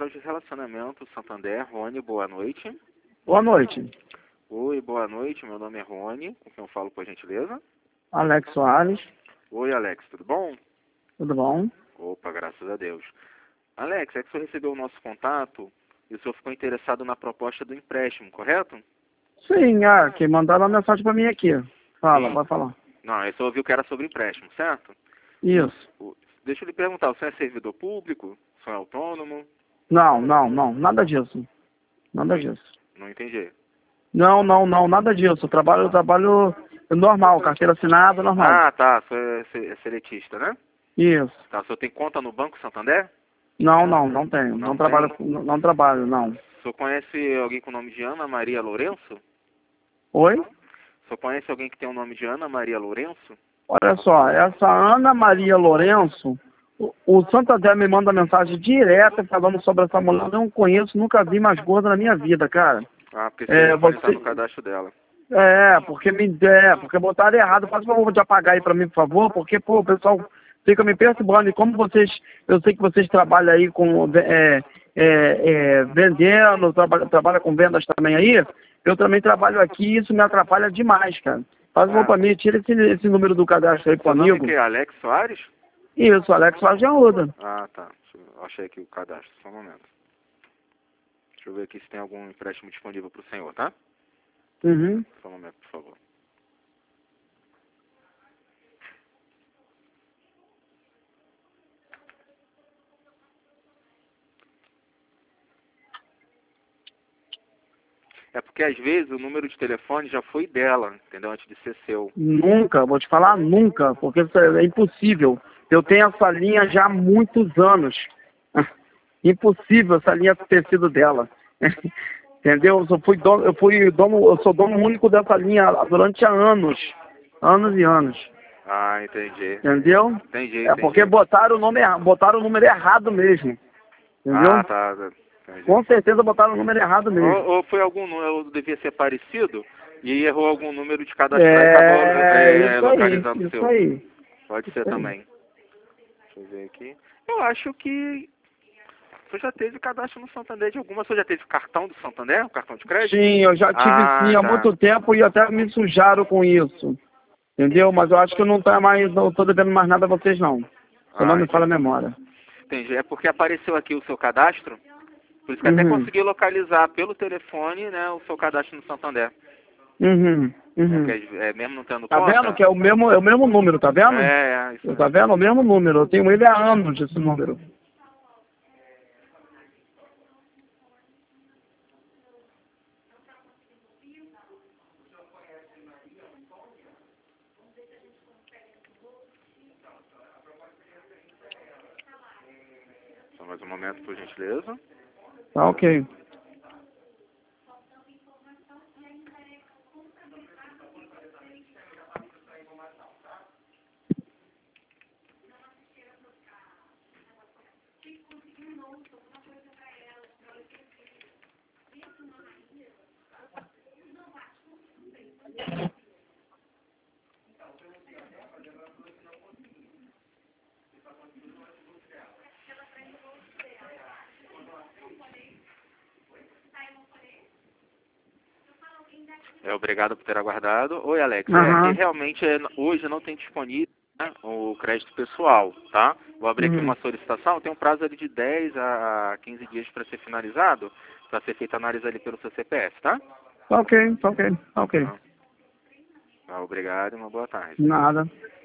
Central de Relacionamento, Santander. Rony, boa noite. Boa noite. Oi, boa noite. Meu nome é Rony, com quem eu falo, por gentileza. Alex Soares. Oi, Alex, tudo bom? Tudo bom? Opa, graças a Deus. Alex, é que o senhor recebeu o nosso contato e o senhor ficou interessado na proposta do empréstimo, correto? Sim, que mandaram uma mensagem para mim aqui. Fala, Sim. pode falar. Não, eu só ouviu que era sobre empréstimo, certo? Isso. Deixa eu lhe perguntar, o senhor é servidor público? O senhor é autônomo? Não, nada disso. Nada disso. Não entendi. Não, nada disso. Eu trabalho normal, carteira assinada, normal. Ah, tá, o senhor é seletista, né? Isso. Tá, o senhor tem conta no Banco Santander? Não tenho. Não Não trabalho, não. O senhor conhece alguém com o nome de Ana Maria Lourenço? Oi? O senhor conhece alguém que tem o nome de Ana Maria Lourenço? Olha só, essa Ana Maria Lourenço, o Santander me manda mensagem direta falando sobre essa mulher. Eu não conheço, nunca vi mais gorda na minha vida, cara. Ah, porque esse telefone tá Você... no cadastro dela. porque botaram errado. Faz o favor de apagar aí pra mim, por favor, porque, pô, o pessoal fica me perturbando. E como eu sei que vocês trabalham aí com, vendendo, trabalham com vendas também aí, eu também trabalho aqui e isso me atrapalha demais, cara. Faz um favor pra mim, tira esse número do cadastro aí pro Seu nome amigo. que é Alex Soares? Isso, Alex Soares de Arruda. Ah, tá. Eu achei aqui o cadastro, só um momento. Deixa eu ver aqui se tem algum empréstimo disponível pro senhor, tá? Uhum. Só um momento, por favor. É porque às vezes o número de telefone já foi dela, entendeu? Antes de ser seu. Nunca, vou te falar nunca, porque isso é impossível. Eu tenho essa linha já há muitos anos. Impossível essa linha ter sido dela. Entendeu? Eu sou dono único dessa linha durante anos. Anos e anos. Ah, entendi. Entendeu? Entendi. Porque botaram o número errado mesmo. Entendeu? Ah, tá. Entendi. Com certeza botaram o número errado mesmo. Ou foi algum número, devia ser parecido, e errou algum número de cadastrar e acabou localizando o seu. Isso aí. Pode ser também. Deixa eu ver aqui. Eu acho que você já teve cadastro no Santander de alguma. Você já teve cartão do Santander? Cartão de crédito? Sim, eu já tive sim há muito tempo e até me sujaram com isso. Entendeu? Mas eu acho que eu não tô devendo mais nada a vocês não. Se não me falha a memória. Entendi. É porque apareceu aqui o seu cadastro, por isso que até consegui localizar pelo telefone, né, o seu cadastro no Santander. Mesmo não tendo conta. Tá vendo que é o mesmo número, tá vendo? Isso. Tá vendo? O mesmo número. Eu tenho ele há anos, esse número. Só mais um momento, por gentileza. Tá ok. Obrigado por ter aguardado. Oi, Alex. E realmente hoje não tem disponível, né, o crédito pessoal, tá? Vou abrir aqui uma solicitação. Tem um prazo ali de 10 a 15 dias para ser finalizado, para ser feita a análise ali pelo seu CPF, tá? Ok. Obrigado e uma boa tarde. Nada.